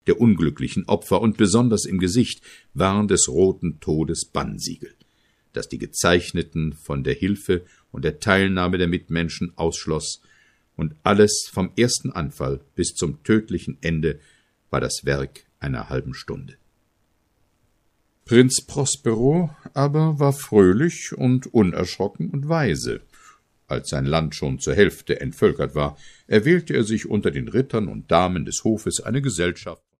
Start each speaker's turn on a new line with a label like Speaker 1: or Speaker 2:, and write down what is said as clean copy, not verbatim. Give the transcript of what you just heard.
Speaker 1: der unglücklichen Opfer und besonders im Gesicht waren des Roten Todes Bannsiegel, das die Gezeichneten von der Hilfe und der Teilnahme der Mitmenschen ausschloss, und alles vom ersten Anfall bis zum tödlichen Ende war das Werk einer halben Stunde. Prinz Prospero aber war fröhlich und unerschrocken und weise. Als sein Land schon zur Hälfte entvölkert war, erwählte er sich unter den Rittern und Damen des Hofes eine Gesellschaft